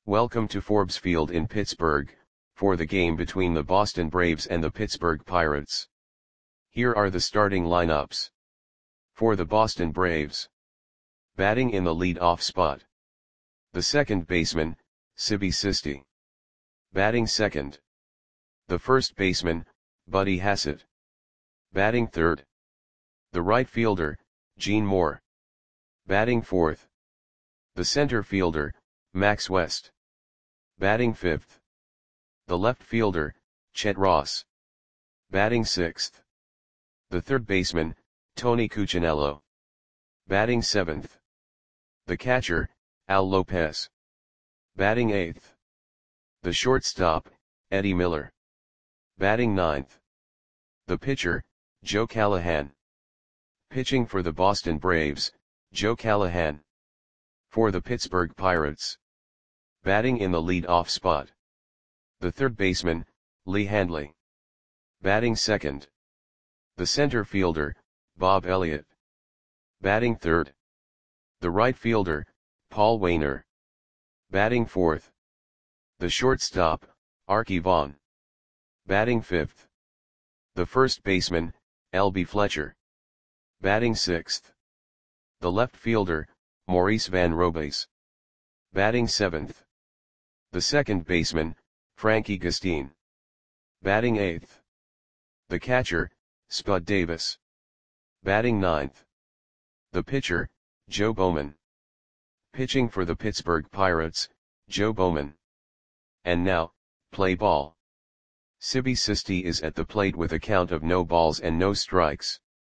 Welcome to Forbes Field in Pittsburgh, for the game between the Boston Braves and the Pittsburgh Pirates. Here are the starting lineups. For the Boston Braves. Batting in the lead-off spot. The second baseman, Sibi Sisti. Batting second. The first baseman, Buddy Hassett. Batting third. The right fielder, Gene Moore. Batting fourth. The center fielder, Max West. Batting fifth. The left fielder, Chet Ross. Batting sixth. The third baseman, Tony Cuccinello. Batting seventh. The catcher, Al Lopez. Batting eighth. The shortstop, Eddie Miller. Batting ninth. The pitcher, Joe Callahan. Pitching for the Boston Braves, Joe Callahan. For the Pittsburgh Pirates. Batting in the lead-off spot. The third baseman, Lee Handley. Batting second. The center fielder, Bob Elliott. Batting third. The right fielder, Paul Waner. Batting fourth. The shortstop, Arky Vaughan. Batting fifth. The first baseman, L.B. Fletcher. Batting sixth. The left fielder, Maurice Van Robays. Batting seventh. The second baseman, Frankie Gustine. Batting eighth. The catcher, Spud Davis. Batting ninth. The pitcher, Joe Bowman. Pitching for the Pittsburgh Pirates, Joe Bowman. And now, play ball. Sibi Sisti is at the plate with a count of no balls and no strikes.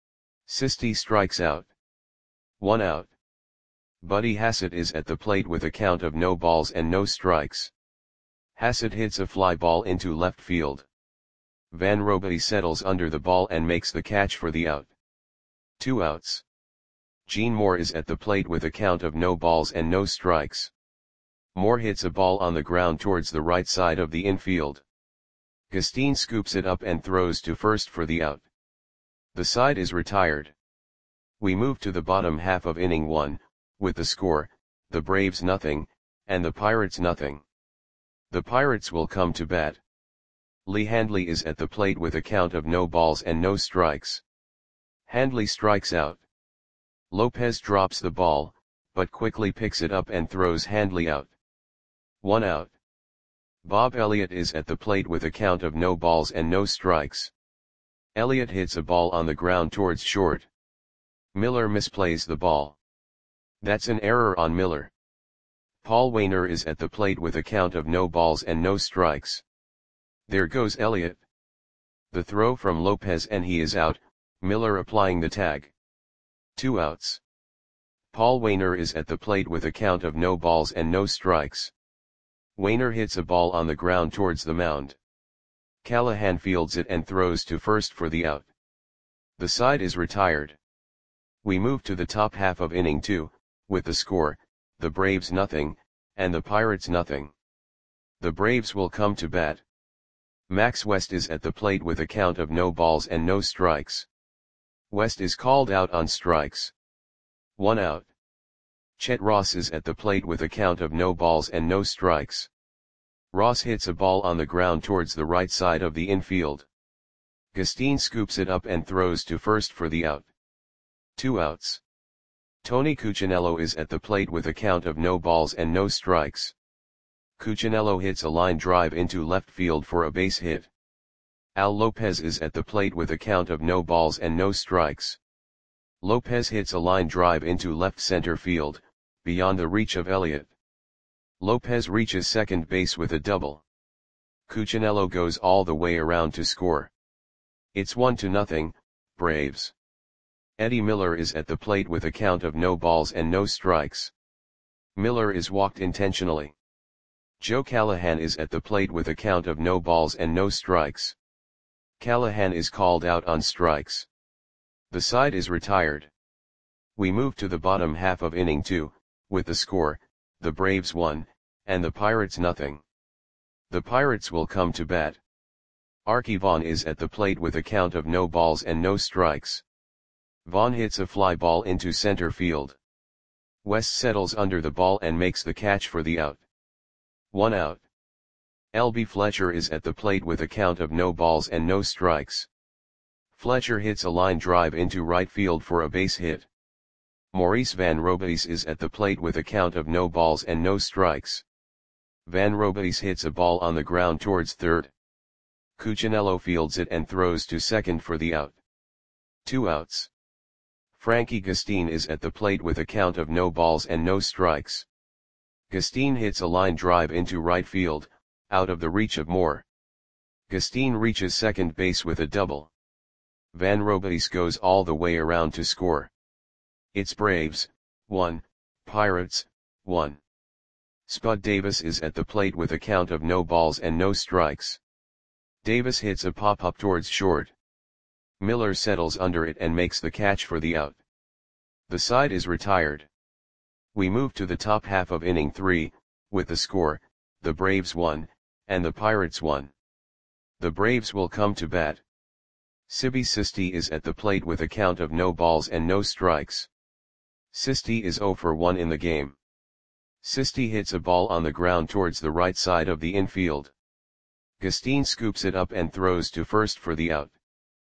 Sisti strikes out. 1 out. Buddy Hassett is at the plate with a count of no balls and no strikes. Hassett hits a fly ball into left field. Van Robays settles under the ball and makes the catch for the out. 2 outs. Gene Moore is at the plate with a count of no balls and no strikes. Moore hits a ball on the ground towards the right side of the infield. Gustine scoops it up and throws to first for the out. The side is retired. We move to the bottom half of inning 1, with the score, the Braves nothing, and the Pirates nothing. The Pirates will come to bat. Lee Handley is at the plate with a count of no balls and no strikes. Handley strikes out. Lopez drops the ball, but quickly picks it up and throws Handley out. 1 out. Bob Elliott is at the plate with a count of no balls and no strikes. Elliott hits a ball on the ground towards short. Miller misplays the ball. That's an error on Miller. Paul Waner is at the plate with a count of no balls and no strikes. There goes Elliott. The throw from Lopez and he is out, Miller applying the tag. 2 outs. Paul Waner is at the plate with a count of no balls and no strikes. Waner hits a ball on the ground towards the mound. Callahan fields it and throws to first for the out. The side is retired. We move to the top half of inning 2, with the score, the Braves nothing, and the Pirates nothing. The Braves will come to bat. Max West is at the plate with a count of no balls and no strikes. West is called out on strikes. 1 out. Chet Ross is at the plate with a count of no balls and no strikes. Ross hits a ball on the ground towards the right side of the infield. Gustine scoops it up and throws to first for the out. 2 outs. Tony Cuccinello is at the plate with a count of no balls and no strikes. Cuccinello hits a line drive into left field for a base hit. Al Lopez is at the plate with a count of no balls and no strikes. Lopez hits a line drive into left center field, beyond the reach of Elliott. Lopez reaches second base with a double. Cuccinello goes all the way around to score. It's 1-0, Braves. Eddie Miller is at the plate with a count of no balls and no strikes. Miller is walked intentionally. Joe Callahan is at the plate with a count of no balls and no strikes. Callahan is called out on strikes. The side is retired. We move to the bottom half of inning 2, with the score, the Braves 1, and the Pirates nothing. The Pirates will come to bat. Arky Vaughan is at the plate with a count of no balls and no strikes. Vaughan hits a fly ball into center field. West settles under the ball and makes the catch for the out. 1 out. L.B. Fletcher is at the plate with a count of no balls and no strikes. Fletcher hits a line drive into right field for a base hit. Maurice Van Robays is at the plate with a count of no balls and no strikes. Van Robays hits a ball on the ground towards third. Cuccinello fields it and throws to second for the out. 2 outs. Frankie Gustin is at the plate with a count of no balls and no strikes. Gustin hits a line drive into right field, out of the reach of Moore. Gustin reaches second base with a double. Van Robays goes all the way around to score. It's Braves, 1, Pirates, 1. Spud Davis is at the plate with a count of no balls and no strikes. Davis hits a pop-up towards short. Miller settles under it and makes the catch for the out. The side is retired. We move to the top half of inning 3, with the score, the Braves 1, and the Pirates 1. The Braves will come to bat. Sibby Sisti is at the plate with a count of no balls and no strikes. Sisti is 0 for 1 in the game. Sisti hits a ball on the ground towards the right side of the infield. Gustin scoops it up and throws to first for the out.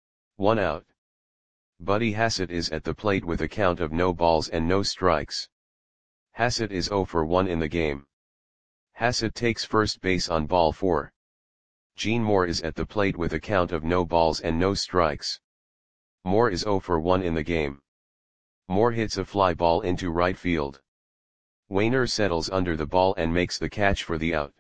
1 out. Buddy Hassett is at the plate with a count of no balls and no strikes. Hassett is 0 for 1 in the game. Hassett takes first base on ball 4. Gene Moore is at the plate with a count of no balls and no strikes. Moore is 0 for 1 in the game. Moore hits a fly ball into right field. Wainer settles under the ball and makes the catch for the out.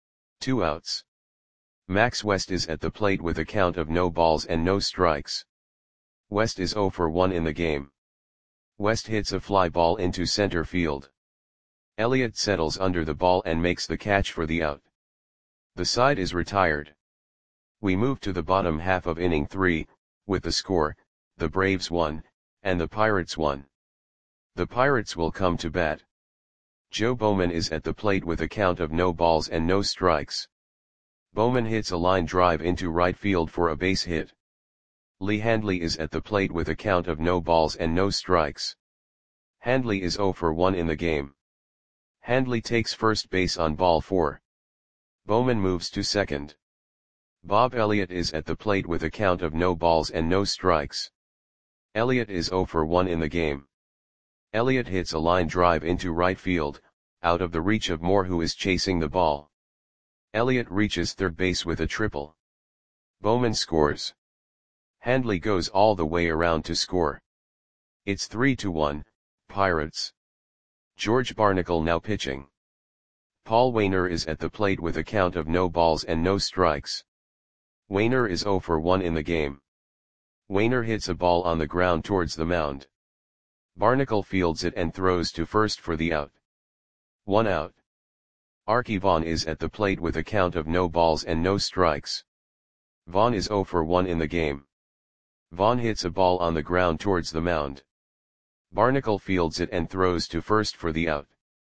2 outs. Max West is at the plate with a count of no balls and no strikes. West is 0 for 1 in the game. West hits a fly ball into center field. Elliott settles under the ball and makes the catch for the out. The side is retired. We move to the bottom half of inning 3, with the score, the Braves 1, and the Pirates 1. The Pirates will come to bat. Joe Bowman is at the plate with a count of no balls and no strikes. Bowman hits a line drive into right field for a base hit. Lee Handley is at the plate with a count of no balls and no strikes. Handley is 0 for 1 in the game. Handley takes first base on ball 4. Bowman moves to second. Bob Elliott is at the plate with a count of no balls and no strikes. Elliott is 0 for 1 in the game. Elliott hits a line drive into right field, out of the reach of Moore who is chasing the ball. Elliott reaches third base with a triple. Bowman scores. Handley goes all the way around to score. It's 3-1, Pirates. George Barnacle now pitching. Paul Wainer is at the plate with a count of no balls and no strikes. Wainer is 0 for 1 in the game. Wainer hits a ball on the ground towards the mound. Barnacle fields it and throws to first for the out. 1 out. Archie Vaughn is at the plate with a count of no balls and no strikes. Vaughn is 0 for 1 in the game. Vaughn hits a ball on the ground towards the mound. Barnacle fields it and throws to first for the out.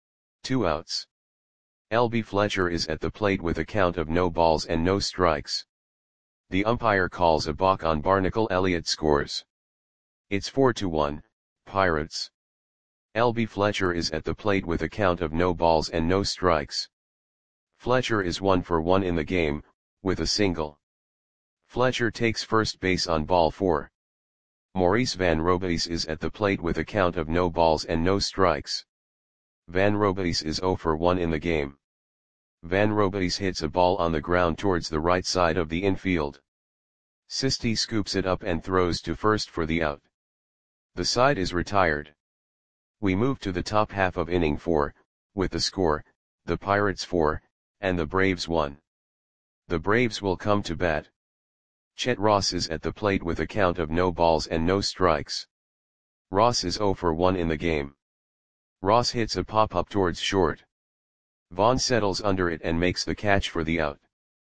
2 outs. L.B. Fletcher is at the plate with a count of no balls and no strikes. The umpire calls a balk on Barnacle. Elliott scores. It's 4-1, Pirates. L.B. Fletcher is at the plate with a count of no balls and no strikes. Fletcher is 1 for 1 in the game, with a single. Fletcher takes first base on ball 4. Maurice Van Robays is at the plate with a count of no balls and no strikes. Van Robays is 0 for 1 in the game. Van Robays hits a ball on the ground towards the right side of the infield. Sisti scoops it up and throws to first for the out. The side is retired. We move to the top half of inning 4, with the score, the Pirates 4, and the Braves 1. The Braves will come to bat. Chet Ross is at the plate with a count of no balls and no strikes. Ross is 0 for 1 in the game. Ross hits a pop-up towards short. Vaughn settles under it and makes the catch for the out.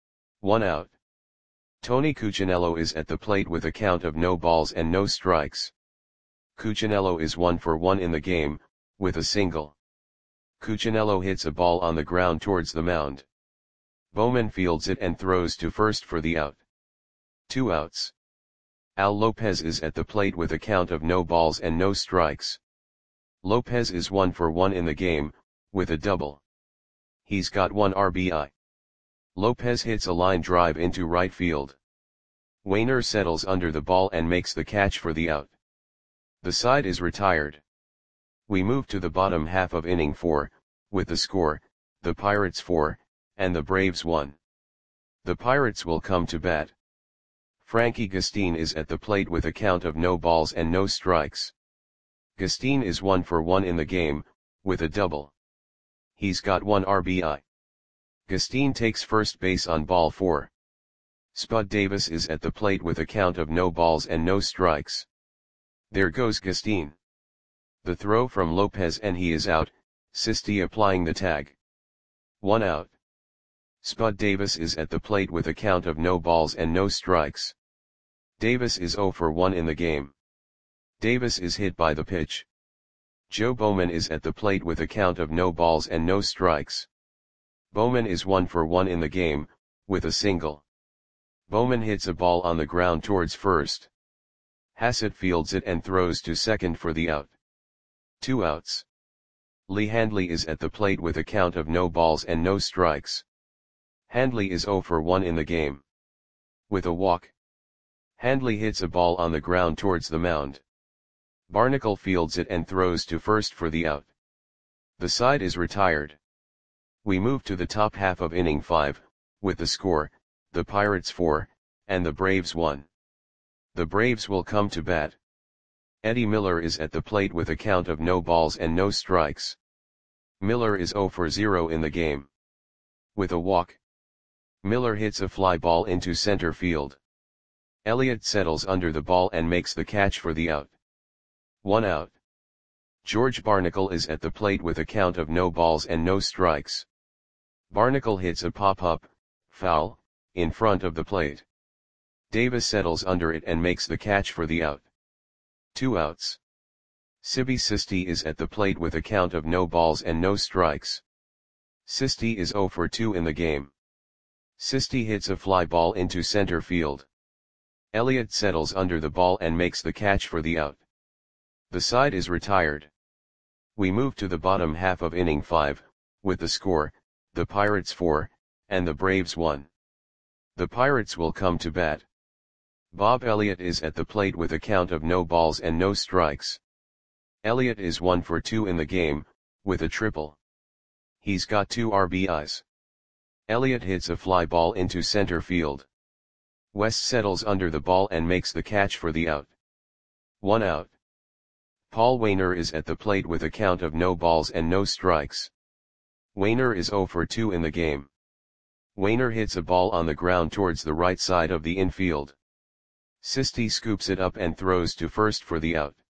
1 out. Tony Cuccinello is at the plate with a count of no balls and no strikes. Cuccinello is 1 for 1 in the game, with a single. Cuccinello hits a ball on the ground towards the mound. Bowman fields it and throws to first for the out. 2 outs. Al Lopez is at the plate with a count of no balls and no strikes. Lopez is 1 for 1 in the game, with a double. He's got 1 RBI. Lopez hits a line drive into right field. Wainer settles under the ball and makes the catch for the out. The side is retired. We move to the bottom half of inning 4, with the score, the Pirates 4, and the Braves 1. The Pirates will come to bat. Frankie Gustin is at the plate with a count of no balls and no strikes. Gustin is 1 for 1 in the game, with a double. He's got 1 RBI. Gustin takes first base on ball 4. Spud Davis is at the plate with a count of no balls and no strikes. There goes Gustin. The throw from Lopez and he is out, Sisti applying the tag. 1 out. Spud Davis is at the plate with a count of no balls and no strikes. Davis is 0 for 1 in the game. Davis is hit by the pitch. Joe Bowman is at the plate with a count of no balls and no strikes. Bowman is 1 for 1 in the game, with a single. Bowman hits a ball on the ground towards first. Hassett fields it and throws to second for the out. 2 outs. Lee Handley is at the plate with a count of no balls and no strikes. Handley is 0 for 1 in the game. With a walk. Handley hits a ball on the ground towards the mound. Barnacle fields it and throws to first for the out. The side is retired. We move to the top half of inning 5, with the score, the Pirates 4, and the Braves 1. The Braves will come to bat. Eddie Miller is at the plate with a count of no balls and no strikes. Miller is 0 for 0 in the game. With a walk. Miller hits a fly ball into center field. Elliott settles under the ball and makes the catch for the out. 1 out. George Barnacle is at the plate with a count of no balls and no strikes. Barnacle hits a pop-up, foul, in front of the plate. Davis settles under it and makes the catch for the out. 2 outs. Sibi Sisti is at the plate with a count of no balls and no strikes. Sisti is 0 for 2 in the game. Sisti hits a fly ball into center field. Elliott settles under the ball and makes the catch for the out. The side is retired. We move to the bottom half of inning 5, with the score, the Pirates 4, and the Braves 1. The Pirates will come to bat. Bob Elliott is at the plate with a count of no balls and no strikes. Elliott is 1 for 2 in the game, with a triple. He's got 2 RBIs. Elliott hits a fly ball into center field. West settles under the ball and makes the catch for the out. 1 out. Paul Wainer is at the plate with a count of no balls and no strikes. Wainer is 0 for 2 in the game. Wainer hits a ball on the ground towards the right side of the infield. Sisti scoops it up and throws to first for the out.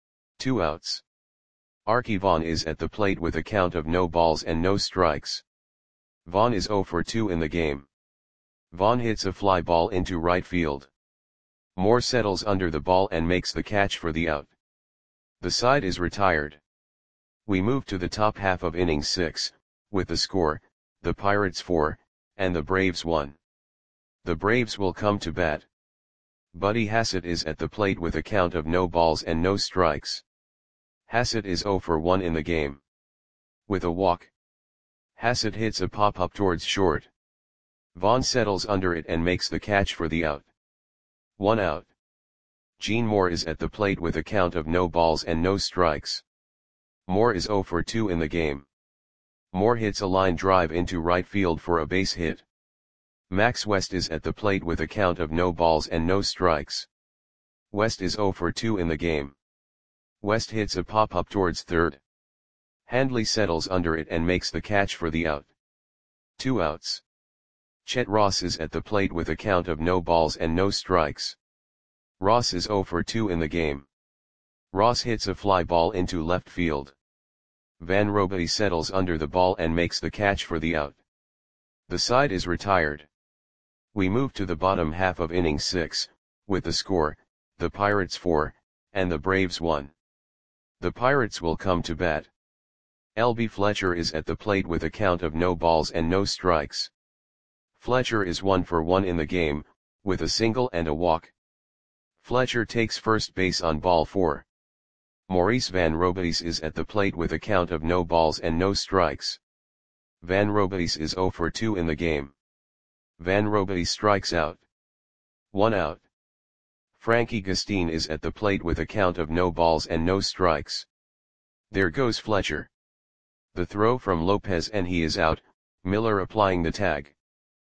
2 outs. Archie Vaughn is at the plate with a count of no balls and no strikes. Vaughn is 0 for 2 in the game. Vaughn hits a fly ball into right field. Moore settles under the ball and makes the catch for the out. The side is retired. We move to the top half of inning 6, with the score, the Pirates 4, and the Braves 1. The Braves will come to bat. Buddy Hassett is at the plate with a count of no balls and no strikes. Hassett is 0 for 1 in the game. With a walk. Hassett hits a pop-up towards short. Vaughn settles under it and makes the catch for the out. 1 out. Gene Moore is at the plate with a count of no balls and no strikes. Moore is 0 for 2 in the game. Moore hits a line drive into right field for a base hit. Max West is at the plate with a count of no balls and no strikes. West is 0 for 2 in the game. West hits a pop-up towards third. Handley settles under it and makes the catch for the out. 2 outs. Chet Ross is at the plate with a count of no balls and no strikes. Ross is 0 for 2 in the game. Ross hits a fly ball into left field. Van Roby settles under the ball and makes the catch for the out. The side is retired. We move to the bottom half of inning 6, with the score, the Pirates 4, and the Braves 1. The Pirates will come to bat. L.B. Fletcher is at the plate with a count of no balls and no strikes. Fletcher is 1 for 1 in the game, with a single and a walk. Fletcher takes first base on ball 4. Maurice Van Robies is at the plate with a count of no balls and no strikes. Van Robays is 0 for 2 in the game. Van Robays strikes out. 1 out. Frankie Gustin is at the plate with a count of no balls and no strikes. There goes Fletcher. The throw from Lopez and he is out, Miller applying the tag.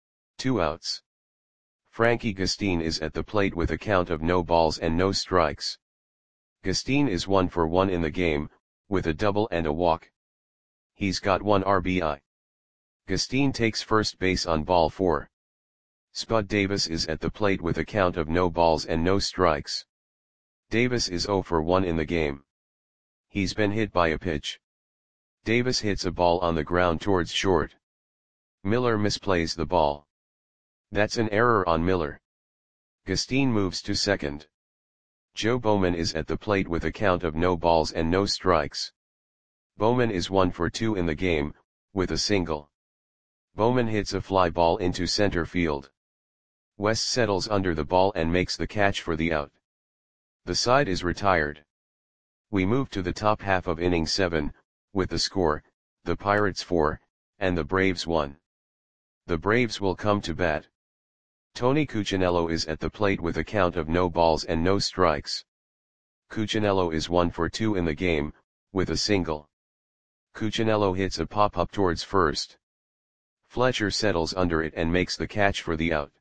2 outs. Frankie Gustin is at the plate with a count of no balls and no strikes. Gustin is 1 for 1 in the game, with a double and a walk. He's got 1 RBI. Gustin takes first base on ball 4. Spud Davis is at the plate with a count of no balls and no strikes. Davis is 0 for 1 in the game. He's been hit by a pitch. Davis hits a ball on the ground towards short. Miller misplays the ball. That's an error on Miller. Gustin moves to second. Joe Bowman is at the plate with a count of no balls and no strikes. Bowman is 1 for 2 in the game, with a single. Bowman hits a fly ball into center field. West settles under the ball and makes the catch for the out. The side is retired. We move to the top half of inning 7, with the score, the Pirates 4, and the Braves 1. The Braves will come to bat. Tony Cuccinello is at the plate with a count of no balls and no strikes. Cuccinello is 1 for 2 in the game, with a single. Cuccinello hits a pop-up towards first. Fletcher settles under it and makes the catch for the out.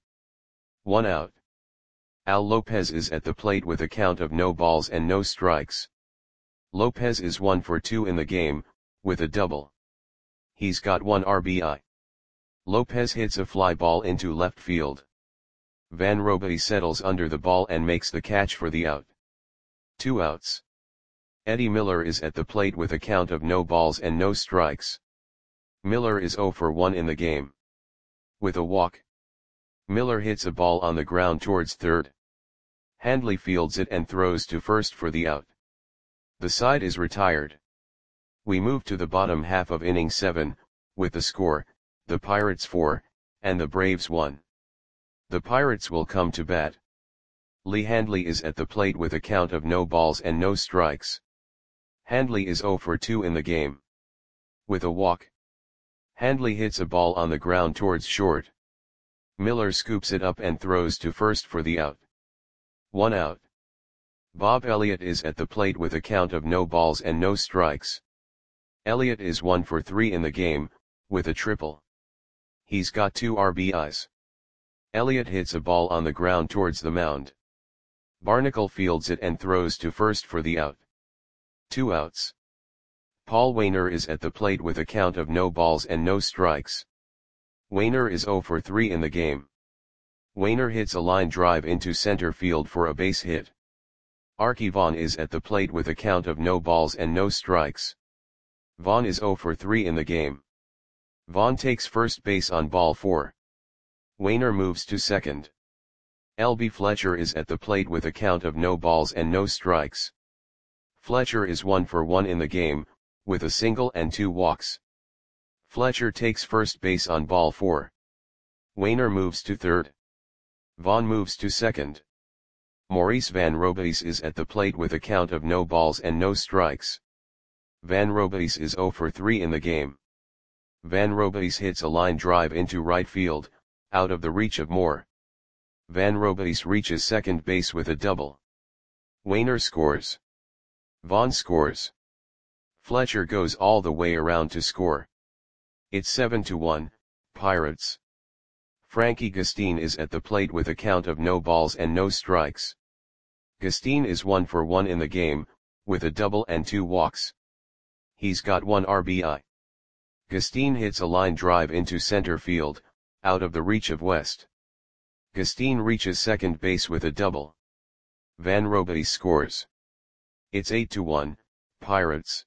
1 out. Al Lopez is at the plate with a count of no balls and no strikes. Lopez is 1 for 2 in the game, with a double. He's got 1 RBI. Lopez hits a fly ball into left field. Van Robays settles under the ball and makes the catch for the out. 2 outs. Eddie Miller is at the plate with a count of no balls and no strikes. Miller is 0 for 1 in the game. With a walk. Miller hits a ball on the ground towards third. Handley fields it and throws to first for the out. The side is retired. We move to the bottom half of inning 7, with the score, the Pirates 4, and the Braves 1. The Pirates will come to bat. Lee Handley is at the plate with a count of no balls and no strikes. Handley is 0 for 2 in the game. With a walk. Handley hits a ball on the ground towards short. Miller scoops it up and throws to first for the out. 1 out. Bob Elliott is at the plate with a count of no balls and no strikes. Elliott is 1 for 3 in the game, with a triple. He's got 2 RBIs. Elliott hits a ball on the ground towards the mound. Barnacle fields it and throws to first for the out. 2 outs. Paul Waner is at the plate with a count of no balls and no strikes. Waner is 0 for 3 in the game. Waner hits a line drive into center field for a base hit. Archie Vaughn is at the plate with a count of no balls and no strikes. Vaughn is 0 for 3 in the game. Vaughn takes first base on ball 4. Waner moves to second. L.B. Fletcher is at the plate with a count of no balls and no strikes. Fletcher is 1 for 1 in the game, with a single and 2 walks. Fletcher takes first base on ball 4. Waner moves to third. Vaughn moves to second. Maurice Van Robays is at the plate with a count of no balls and no strikes. Van Robays is 0 for 3 in the game. Van Robays hits a line drive into right field, out of the reach of Moore. Van Robays reaches second base with a double. Waner scores. Vaughn scores. Fletcher goes all the way around to score. It's 7-1, Pirates. Frankie Gustin is at the plate with a count of no balls and no strikes. Gustin is 1 for 1 in the game, with a double and 2 walks. He's got 1 RBI. Gustin hits a line drive into center field, out of the reach of West. Gustin reaches second base with a double. Van Robays scores. It's 8-1, Pirates.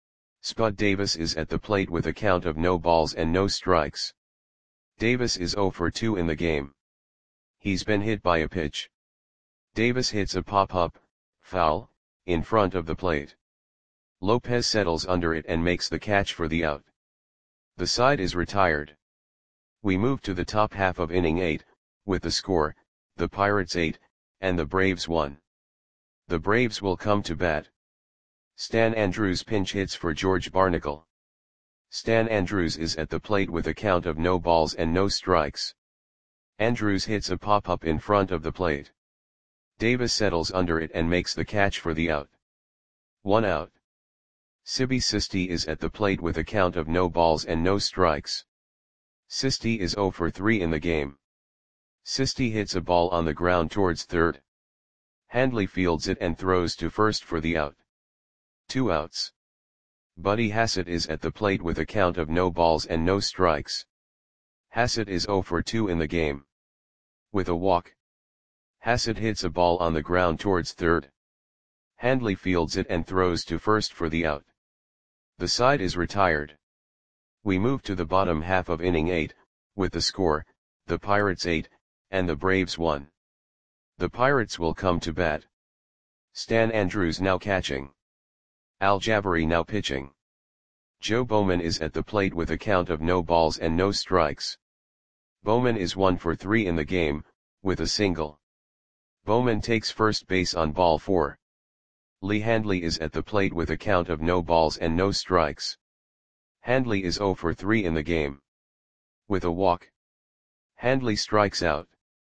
Spud Davis is at the plate with a count of no balls and no strikes. Davis is 0 for 2 in the game. He's been hit by a pitch. Davis hits a pop-up, foul, in front of the plate. Lopez settles under it and makes the catch for the out. The side is retired. We move to the top half of inning 8, with the score, the Pirates 8, and the Braves 1. The Braves will come to bat. Stan Andrews pinch hits for George Barnacle. Stan Andrews is at the plate with a count of no balls and no strikes. Andrews hits a pop-up in front of the plate. Davis settles under it and makes the catch for the out. 1 out. Sibi Sisti is at the plate with a count of no balls and no strikes. Sisti is 0 for 3 in the game. Sisti hits a ball on the ground towards third. Handley fields it and throws to first for the out. 2 outs. Buddy Hassett is at the plate with a count of no balls and no strikes. Hassett is 0 for 2 in the game. With a walk. Hassett hits a ball on the ground towards third. Handley fields it and throws to first for the out. The side is retired. We move to the bottom half of inning 8, with the score, the Pirates 8, and the Braves 1. The Pirates will come to bat. Stan Andrews now catching. Al Jabari now pitching. Joe Bowman is at the plate with a count of no balls and no strikes. Bowman is 1 for 3 in the game, with a single. Bowman takes first base on ball 4. Lee Handley is at the plate with a count of no balls and no strikes. Handley is 0 for 3 in the game. With a walk. Handley strikes out.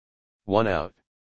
1 out.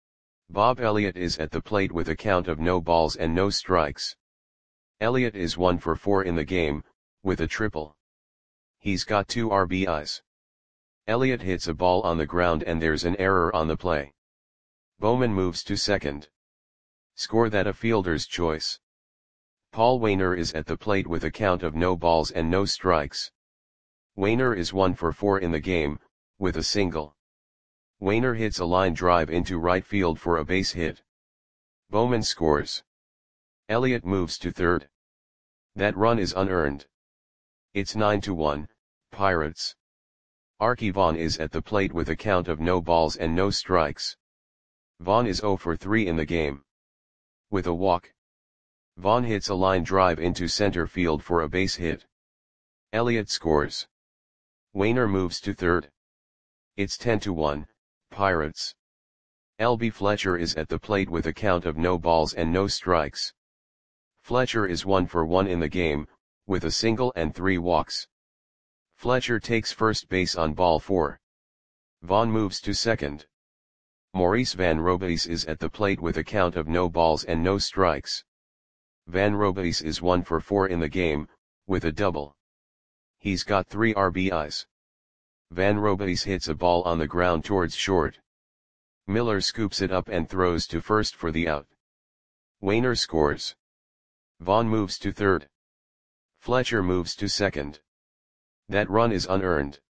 Bob Elliott is at the plate with a count of no balls and no strikes. Elliott is 1 for 4 in the game, with a triple. He's got 2 RBIs. Elliott hits a ball on the ground and there's an error on the play. Bowman moves to second. Score that a fielder's choice. Paul Waner is at the plate with a count of no balls and no strikes. Waner is 1 for 4 in the game, with a single. Waner hits a line drive into right field for a base hit. Bowman scores. Elliott moves to third. That run is unearned. It's 9-1, Pirates. Archie Vaughn is at the plate with a count of no balls and no strikes. Vaughn is 0 for 3 in the game. With a walk. Vaughn hits a line drive into center field for a base hit. Elliott scores. Waner moves to third. It's 10-1, Pirates. L.B. Fletcher is at the plate with a count of no balls and no strikes. Fletcher is 1 for 1 in the game, with a single and 3 walks. Fletcher takes first base on ball 4. Vaughn moves to second. Maurice Van Robeis is at the plate with a count of no balls and no strikes. Van Robeis is 1 for 4 in the game, with a double. He's got 3 RBIs. Van Robeis hits a ball on the ground towards short. Miller scoops it up and throws to first for the out. Waner scores. Vaughn moves to third. Fletcher moves to second. That run is unearned.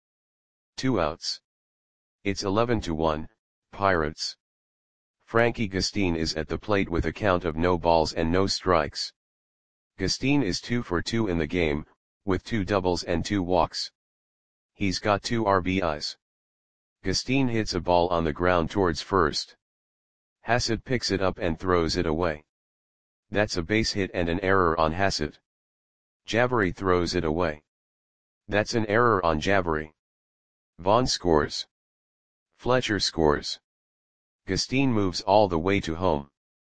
2 outs. It's 11-1, Pirates. Frankie Gustine is at the plate with a count of no balls and no strikes. Gustine is 2 for 2 in the game, with 2 doubles and 2 walks. He's got 2 RBIs. Gustine hits a ball on the ground towards first. Hassett picks it up and throws it away. That's a base hit and an error on Hassett. Jabari throws it away. That's an error on Jabari. Vaughn scores. Fletcher scores. Gustine moves all the way to home.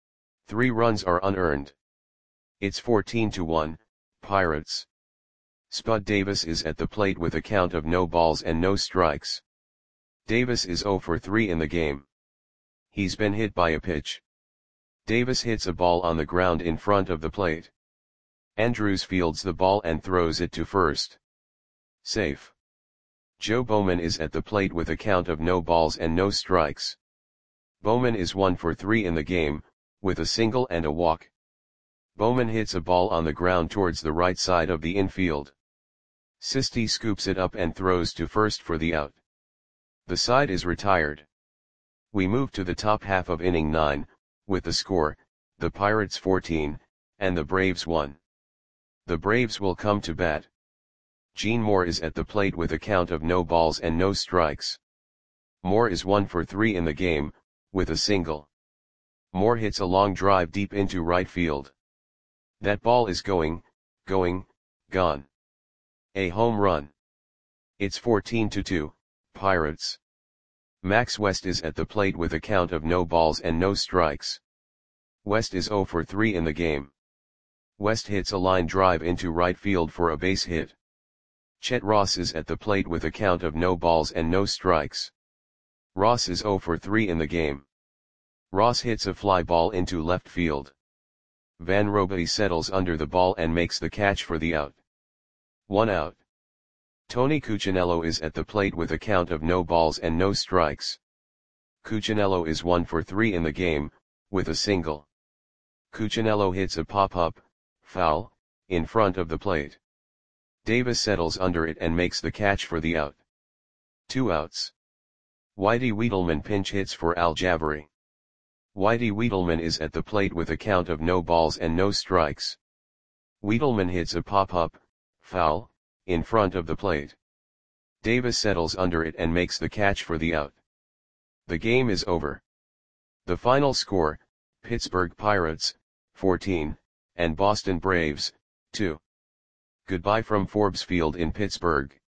3 runs are unearned. It's 14-1, Pirates. Spud Davis is at the plate with a count of no balls and no strikes. Davis is 0 for 3 in the game. He's been hit by a pitch. Davis hits a ball on the ground in front of the plate. Andrews fields the ball and throws it to first. Safe. Joe Bowman is at the plate with a count of no balls and no strikes. Bowman is 1 for 3 in the game, with a single and a walk. Bowman hits a ball on the ground towards the right side of the infield. Sisti scoops it up and throws to first for the out. The side is retired. We move to the top half of inning 9, with the score, the Pirates 14, and the Braves 1. The Braves will come to bat. Gene Moore is at the plate with a count of no balls and no strikes. Moore is 1 for 3 in the game, with a single. Moore hits a long drive deep into right field. That ball is gone. A home run. It's 14-2, Pirates. Max West is at the plate with a count of no balls and no strikes. West is 0 for 3 in the game. West hits a line drive into right field for a base hit. Chet Ross is at the plate with a count of no balls and no strikes. Ross is 0 for 3 in the game. Ross hits a fly ball into left field. Van Roby settles under the ball and makes the catch for the out. 1 out. Tony Cuccinello is at the plate with a count of no balls and no strikes. Cuccinello is 1 for 3 in the game, with a single. Cuccinello hits a pop-up, foul, in front of the plate. Davis settles under it and makes the catch for the out. 2 outs. Whitey Wiedelman pinch hits for Al Jabari. Whitey Wiedelman is at the plate with a count of no balls and no strikes. Wiedelman hits a pop-up, foul, in front of the plate. Davis settles under it and makes the catch for the out. The game is over. The final score, Pittsburgh Pirates, 14, and Boston Braves, 2. Goodbye from Forbes Field in Pittsburgh.